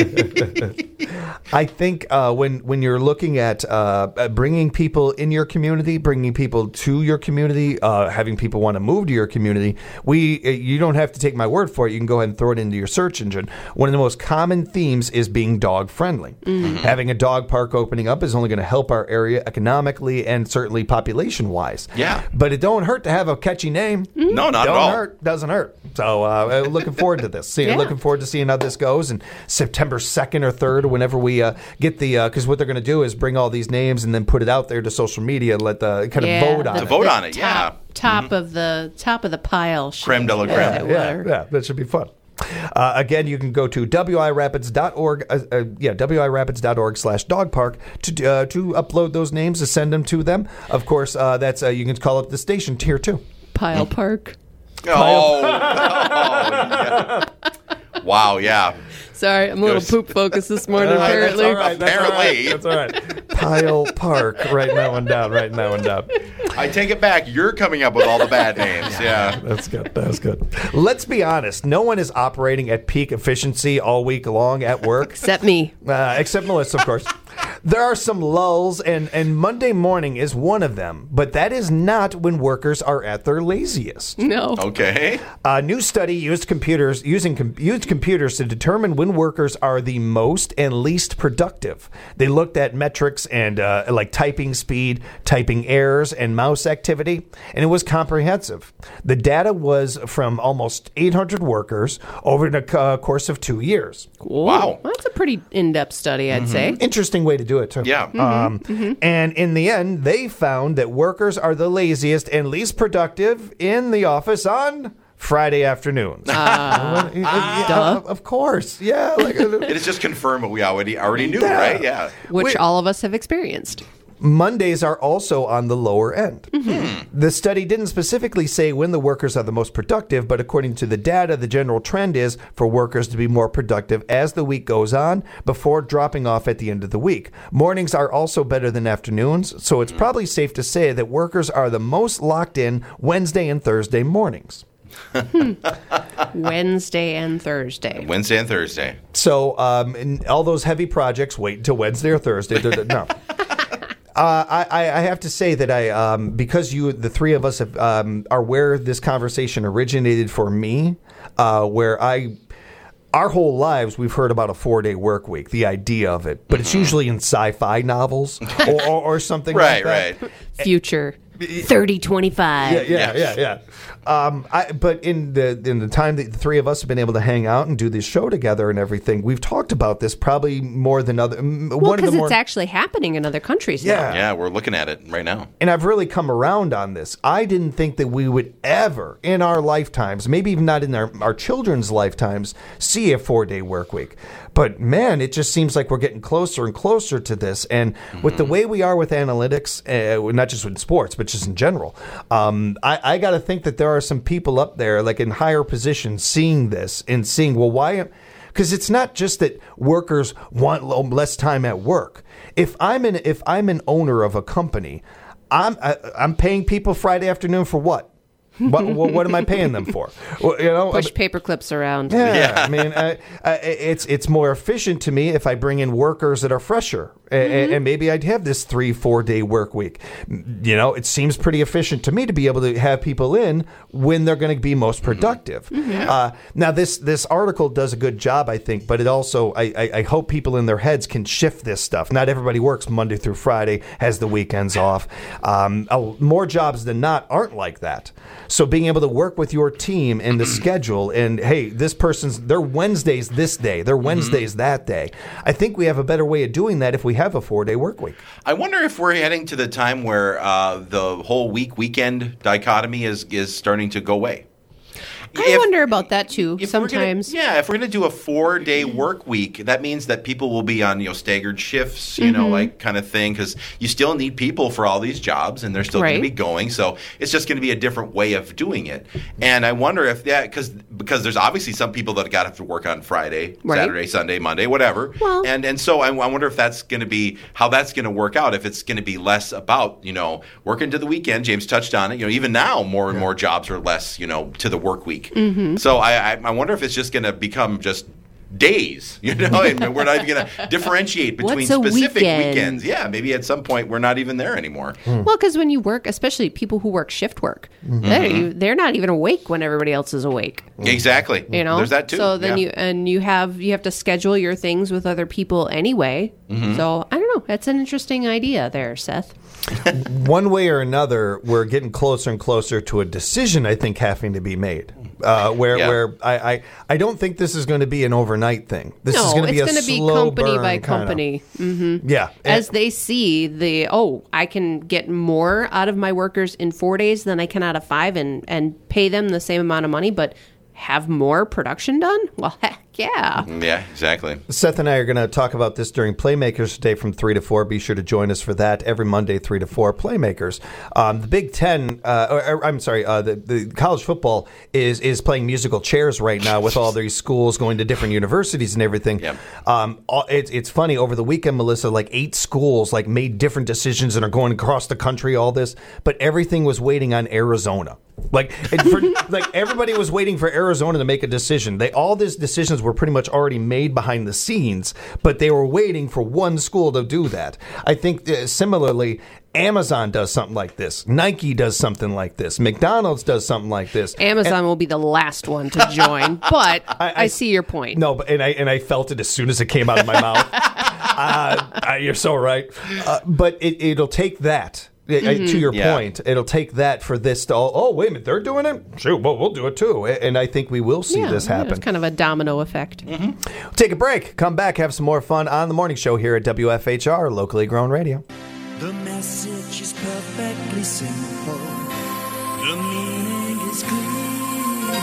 I think uh, when when you're looking at uh, uh, bringing people in your community, bringing people to your community, uh, having people want to move to your community, we uh, you don't have to take my word for it. You can go ahead and throw it into your search engine. One of the most common themes is being dog friendly. Having a dog park opening up is only going to help our area economically and certainly population wise. Yeah. But it don't hurt to have a catchy name. No, not Don't at all. hurt. Doesn't hurt. So uh, looking forward to this. See, Yeah. Looking forward to seeing how this goes. And September second or third, or whenever we uh, get the, because what they're going to do is bring all these names and then put it out there to social media and let the kind Yeah, of vote on the- it. To vote the on it, yeah. top, Top of the top of the pile. Creme de la creme. as it Yeah, were. yeah, that should be fun. Uh, again, you can go to w i rapids dot org, uh, uh, yeah, w i rapids dot org slash dog park to uh, to upload those names, to send them to them. Of course, uh, that's uh, you can call up the station tier two. Pile Park. Oh, oh, yeah. Wow, yeah. Sorry, I'm a little Yes. poop focused this morning, Uh, that's apparently. all right, that's all right, Apparently. that's all right. Pile Park, writing that one down, writing that one down. I take it back. You're coming up with all the bad names. Yeah. That's good. That's good. Let's be honest. No one is operating at peak efficiency all week long at work, Except me. uh, except Melissa, of course. There are some lulls, and, and Monday morning is one of them. But that is not when workers are at their laziest. No. Okay. A new study used computers using com- used computers to determine when workers are the most and least productive. They looked at metrics and uh, like typing speed, typing errors, and mouse activity, and it was comprehensive. The data was from almost eight hundred workers over the uh, course of two years. Cool. Wow. Well, that's a pretty in-depth study, I'd say. Interesting way to do it too. Yeah. Um, And in the end, they found that workers are the laziest and least productive in the office on Friday afternoons. Uh, yeah, duh. of- Of course. Yeah. Like, uh, It is just confirmed what we already already knew, Yeah. right? Yeah. Which Wait. all of us have experienced. Mondays are also on the lower end. The study didn't specifically say when the workers are the most productive, but according to the data, the general trend is for workers to be more productive as the week goes on before dropping off at the end of the week. Mornings are also better than afternoons, so it's probably safe to say that workers are the most locked in Wednesday and Thursday mornings. Wednesday and Thursday. Wednesday and Thursday. So um, and all those heavy projects wait until Wednesday or Thursday. They're- no. Uh, I, I I have to say that I um, because you the three of us have, um, are where this conversation originated for me, uh, where I our whole lives we've heard about a four day work week, the idea of it, but it's usually in sci-fi novels or, or, or something like Right, that. right. Future. thirty twenty-five. Yeah, yeah, Yes. yeah, yeah. Um, I, but in the in the time that the three of us have been able to hang out and do this show together and everything, we've talked about this probably more than other. m- Well, one of the because more, it's actually happening in other countries Yeah. now. Yeah, we're looking at it right now. and I've really come around on this. I didn't think that we would ever, in our lifetimes, maybe even not in our, our children's lifetimes, see a four day work week. But man, it just seems like we're getting closer and closer to this. And with the way we are with analytics, uh, not just with sports, but just in general, um, I, I got to think that there are some people up there, like in higher positions, seeing this and seeing, well, why? Because it's not just that workers want lo- less time at work. If I'm an if I'm an owner of a company, I'm I, I'm paying people Friday afternoon for what? what, what, what am I paying them for? Well, you know, Push paper clips around. Yeah, Yeah. I mean, uh, uh, it's it's more efficient to me if I bring in workers that are fresher, A- Mm-hmm. and maybe I'd have this three four day work week. You know, it seems pretty efficient to me to be able to have people in when they're going to be most productive. Mm-hmm. Uh, now, this this article does a good job, I think, but it also I, I, I hope people in their heads can shift this stuff. Not everybody works Monday through Friday, has the weekends off. Um, uh, more jobs than not aren't like that. So being able to work with your team and the schedule and, hey, this person's, they're Wednesdays this day, they're Wednesdays mm-hmm. that day. I think we have a better way of doing that if we have a four-day work week. I wonder if we're heading to the time where uh, the whole week-weekend dichotomy is, is starting to go away. I If- wonder about that too. If we're gonna- Sometimes. yeah, if we're going to do a four-day work week, that means that people will be on you know staggered shifts, you Mm-hmm. know, like kind of thing, because you still need people for all these jobs, and they're still going Right. to be going. So it's just going to be a different way of doing it. And I wonder if that because because there's obviously some people that got to have to work on Friday, Right. Saturday, Sunday, Monday, whatever. Well- and and so I, I wonder if that's going to be how that's going to work out. If it's going to be less about you know working to the weekend. James touched on it. You know, even now more and more jobs are less you know to the work week. Mm-hmm. So I, I I wonder if it's just going to become just days, you know, and we're not even going to differentiate between What's a specific weekend? weekends. Yeah, maybe at some point we're not even there anymore. Well, because when you work, especially people who work shift work, Mm-hmm. they're, they're not even awake when everybody else is awake. Exactly. You know, there's that too. So then yeah. you and you have you have to schedule your things with other people anyway. Mm-hmm. So I don't know. That's an interesting idea there, Seth. One way or another, we're getting closer and closer to a decision, I think, having to be made. Uh, where Yeah. where I, I, I don't think this is going to be an overnight thing. This is no, going to be it's a going to be slow company burn by kinda. company. Mm-hmm. Yeah. As they see the oh, I can get more out of my workers in four days than I can out of five, and and pay them the same amount of money, but have more production done. Well, heck yeah. Yeah, exactly. Seth and I are going to talk about this during Playmakers today from three to four. Be sure to join us for that every Monday, three to four, Playmakers. Um, the Big Ten, uh, or, or, I'm sorry, uh, the, the college football is is playing musical chairs right now with all these schools going to different universities and everything. Yep. Um, all- it's, it's funny, over the weekend, Melissa, like eight schools like made different decisions and are going across the country, all this, but everything was waiting on Arizona. Like, it, for, like everybody was waiting for Arizona to make a decision. They all these decisions were pretty much already made behind the scenes, but they were waiting for one school to do that. I think uh, similarly, Amazon does something like this. Nike does something like this. McDonald's does something like this. Amazon will be the last one to join, but I, I- see your point. No, but and I and I felt it as soon as it came out of my mouth. Uh, uh, you're so right. Uh, but it, it'll take that. Uh, To your Yeah. point, it'll take that for this to all, oh, wait a minute, they're doing it? Shoot, well, we'll do it too. And I think we will see yeah, this yeah, happen. It's kind of a domino effect. Take a break, come back, have some more fun on the morning show here at W F H R, locally grown radio. The message is perfectly simple. The meaning is clear.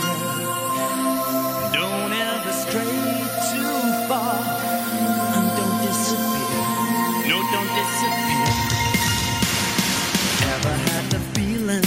Don't ever stray too far. And don't disappear. No, don't disappear. Ever had the feeling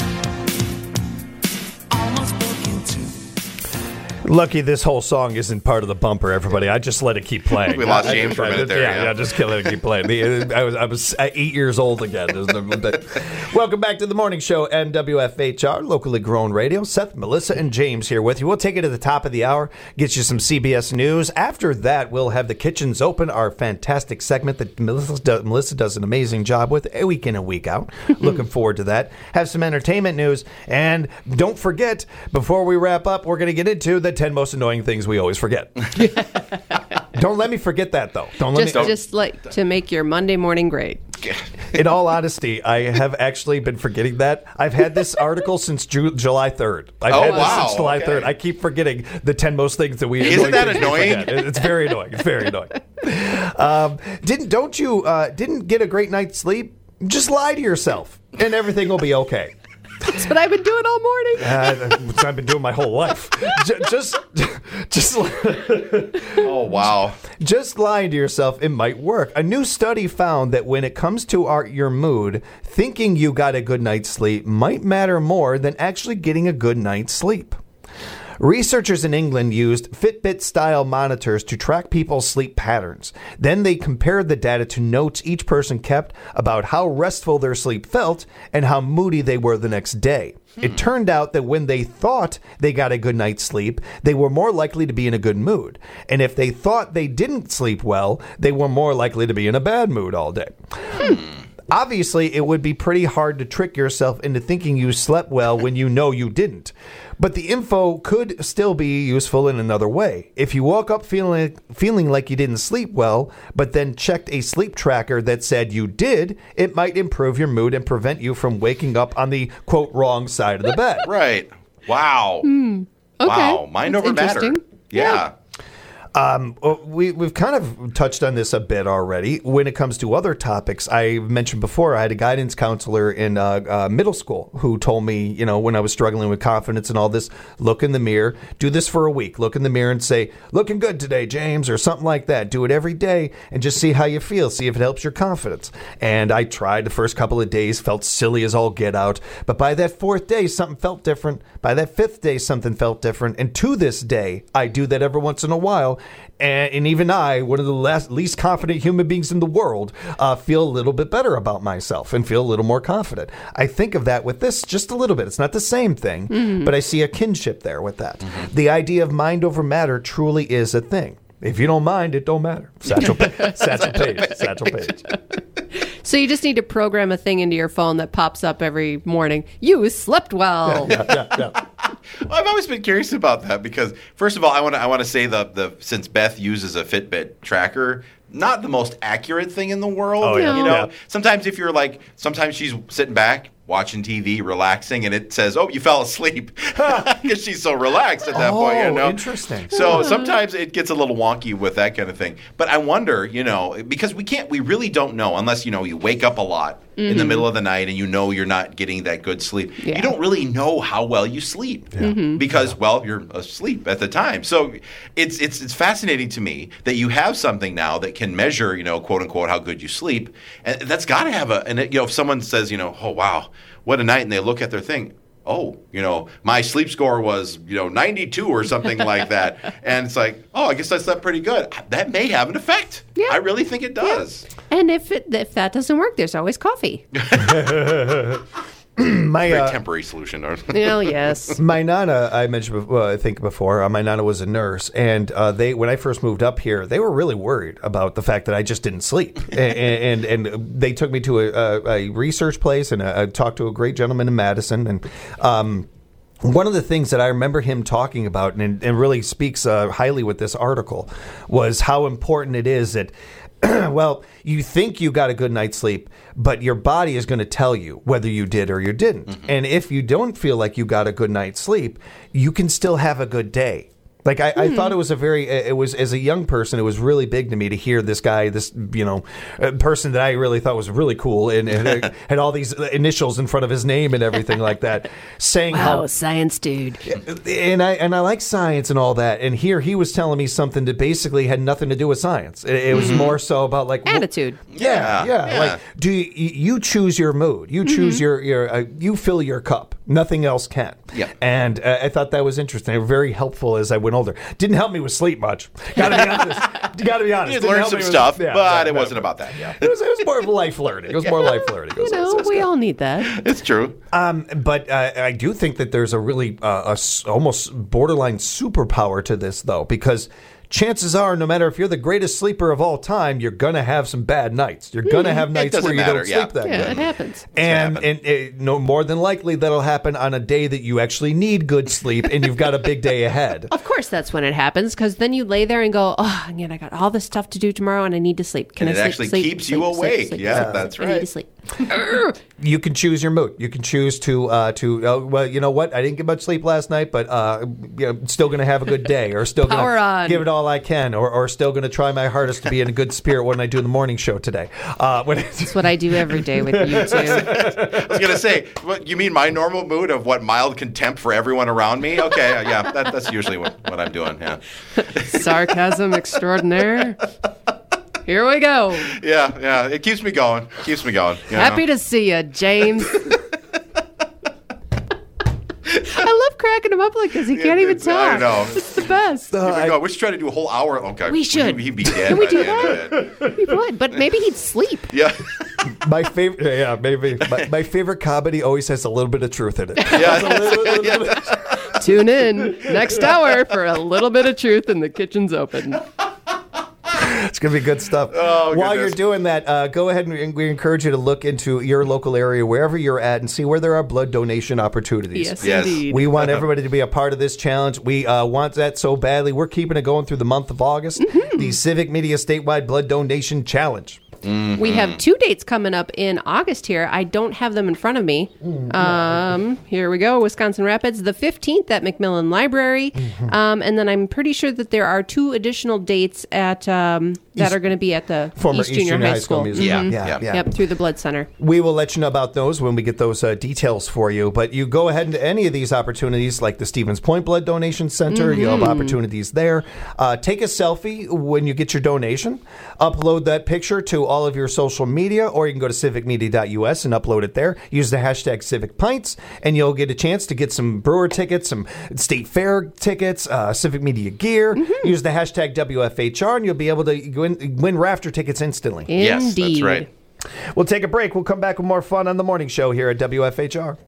almost broke into? Lucky this whole song isn't part of the bumper, everybody. I just let it keep playing. We lost I- James I- for a minute there, Yeah, yeah. yeah, just let it keep playing. The- I was, I was eight years old again. But welcome back to the morning show, N W F H R, locally grown radio. Seth, Melissa, and James here with you. We'll take it to the top of the hour, get you some C B S News. After that, we'll have the Kitchens Open, our fantastic segment that Melissa does, Melissa does an amazing job with week in and week out. Looking forward to that. Have some entertainment news. And don't forget, before we wrap up, we're going to get into the ten most annoying things we always forget. Don't let me forget that, though. Don't let Just, me. just like to make your Monday morning great. In all honesty, I have actually been forgetting that. I've had this article since Ju- July third. I've Oh, had this wow. since July Okay. third. I keep forgetting the ten most things that we. Isn't that things we annoying? forget. It- It's very annoying. It's very annoying. Um, didn't don't you uh, didn't get a great night's sleep? Just lie to yourself, and everything will be okay. That's what I've been doing all morning. Uh, which I've been doing my whole life. J- Just, just. Oh, wow. Just lying to yourself, it might work. A new study found that when it comes to our, your mood, thinking you got a good night's sleep might matter more than actually getting a good night's sleep. Researchers in England used Fitbit-style monitors to track people's sleep patterns. Then they compared the data to notes each person kept about how restful their sleep felt and how moody they were the next day. It turned out that when they thought they got a good night's sleep, they were more likely to be in a good mood. And if they thought they didn't sleep well, they were more likely to be in a bad mood all day. Obviously, it would be pretty hard to trick yourself into thinking you slept well when you know you didn't. But the info could still be useful in another way. If you woke up feeling feeling like you didn't sleep well, but then checked a sleep tracker that said you did, it might improve your mood and prevent you from waking up on the, quote, wrong side of the bed. Right. Wow. Okay. Wow. Mind That's over matter. interesting. Yeah. Um, we, we've kind of touched on this a bit already. When it comes to other topics, I mentioned before I had a guidance counselor in uh, uh, middle school who told me, you know, when I was struggling with confidence and all this, look in the mirror, do this for a week. Look in the mirror and say, looking good today, James, or something like that. Do it every day and just see how you feel. See if it helps your confidence. And I tried the first couple of days, felt silly as all get out. But by that fourth day, something felt different. By that fifth day, something felt different. And to this day, I do that every once in a while. And, and even I, one of the last, least confident human beings in the world, uh, feel a little bit better about myself and feel a little more confident. I think of that with this just a little bit. It's not the same thing, mm-hmm. but I see a kinship there with that. Mm-hmm. The idea of mind over matter truly is a thing. If you don't mind, it don't matter. Satchel, pa- Satchel Paige. Satchel Paige. So you just need to program a thing into your phone that pops up every morning. You slept well. Yeah, yeah, yeah, yeah. Well, I've always been curious about that because, first of all, I want to I want to say the the since Beth uses a Fitbit tracker, not the most accurate thing in the world. Oh, yeah. You know, Yeah. sometimes if you're like, sometimes she's sitting back watching T V, relaxing, and it says, "Oh, you fell asleep," because she's so relaxed at that Oh, point. You know, interesting. So sometimes it gets a little wonky with that kind of thing. But I wonder, you know, because we can't, we really don't know unless you know you wake up a lot in the middle of the night and you know you're not getting that good sleep. Yeah. You don't really know how well you sleep because, well, you're asleep at the time. So it's it's it's fascinating to me that you have something now that can measure, you know, quote unquote, how good you sleep, and that's got to have a. And it, you know, if someone says, you know, oh wow, what a night, and they look at their thing. Oh, you know, my sleep score was, you know, ninety-two or something like that. And it's like, oh, I guess I slept pretty good. That may have an effect. Yeah. I really think it does. And if it, if that doesn't work, there's always coffee. My Very uh, temporary solution. Oh, yes. my nana, I mentioned, before, I think before, uh, my nana was a nurse, and uh, they, when I first moved up here, they were really worried about the fact that I just didn't sleep, and, and and they took me to a, a, a research place, and I talked to a great gentleman in Madison, and um, one of the things that I remember him talking about, and, and really speaks uh, highly with this article, was how important it is that, well, you think you got a good night's sleep, but your body is going to tell you whether you did or you didn't. Mm-hmm. And if you don't feel like you got a good night's sleep, you can still have a good day. Like, I, I thought it was a very, it was, as a young person, it was really big to me to hear this guy, this, you know, uh, person that I really thought was really cool and, and uh, had all these initials in front of his name and everything like that, saying Wow, how, science dude. and I and I like science and all that. And here he was telling me something that basically had nothing to do with science. It, it was mm-hmm. more so about like Attitude. Yeah, yeah, Yeah. Like, do you, you choose your mood? You choose mm-hmm. your your uh, you fill your cup. Nothing else can. Yeah. And uh, I thought that was interesting. They were very helpful as I went older. Didn't help me with sleep much. Got to be honest. Got to be honest. You Didn't learned help some me with- stuff, yeah, but yeah, it no. wasn't about that. Yeah. It was, it was more of life learning. It was more life learning. It You was- know, it was we good. all need that. It's true. Um, but uh, I do think that there's a really uh, a s- almost borderline superpower to this, though, because chances are, no matter if you're the greatest sleeper of all time, you're going to have some bad nights. You're going to have nights doesn't where you matter, don't yeah. sleep that Yeah, good. it happens. And, happen. and uh, no more than likely that'll happen on a day that you actually need good sleep and you've got a big day ahead. Of course, that's when it happens, because then you lay there and go, oh, man, I got all this stuff to do tomorrow, and I need to sleep. Can And I it sleep, actually sleep, keeps sleep, you sleep, awake. sleep, Yeah, sleep, that's sleep. I need right. to sleep. You can choose your mood. You can choose to uh, to uh, well, you know what? I didn't get much sleep last night, but uh, you know, still going to have a good day, or still going Power to on. give it all I can, or, or still going to try my hardest to be in a good spirit when I do the morning show today. Uh, when That's what I do every day with you two. I was going to say, what, you mean my normal mood of what, mild contempt for everyone around me? Okay, uh, yeah, that, that's usually what, what I'm doing, yeah. Sarcasm extraordinaire. Here we go. Yeah, yeah, it keeps me going. Keeps me going. you Happy know? to see you, James. I love cracking him up like this. He Yeah, can't even it's- I talk. know. It's the best. Here we go. We should try to do a whole hour. Okay, We should. He'd, he'd be dead. Can we by do the end of it. He would, but maybe he'd sleep. Yeah. My favorite, yeah, maybe. My, my favorite comedy always has a little bit of truth in it. Yeah. Tune in next hour for a little bit of truth and the kitchen's open. It's going to be good stuff. Oh, While goodness. you're doing that, uh, go ahead and we encourage you to look into your local area, wherever you're at, and see where there are blood donation opportunities. Yes, Yes. indeed. We want everybody to be a part of this challenge. We uh, want that so badly. We're keeping it going through the month of August. Mm-hmm. The Civic Media Statewide Blood Donation Challenge. We have two dates coming up in August here. I don't have them in front of me. Um, here we go. Wisconsin Rapids, the fifteenth at McMillan Library. Um, and then I'm pretty sure that there are two additional dates at um, that are going to be at the Former East Junior High School. Museum. Yeah, yeah, yeah. Yep, through the Blood Center. We will let you know about those when we get those uh, details for you. But you go ahead into any of these opportunities, like the Stevens Point Blood Donation Center. Mm-hmm. You'll have opportunities there. Uh, take a selfie when you get your donation. Upload that picture to all of your social media, or you can go to civic media dot U S and upload it there. Use the hashtag Civic Pints, and you'll get a chance to get some brewer tickets, some state fair tickets, uh, Civic Media gear. Mm-hmm. Use the hashtag W F H R, and you'll be able to win, win rafter tickets instantly. Indeed. Yes, that's right. We'll take a break. We'll come back with more fun on the morning show here at W F H R.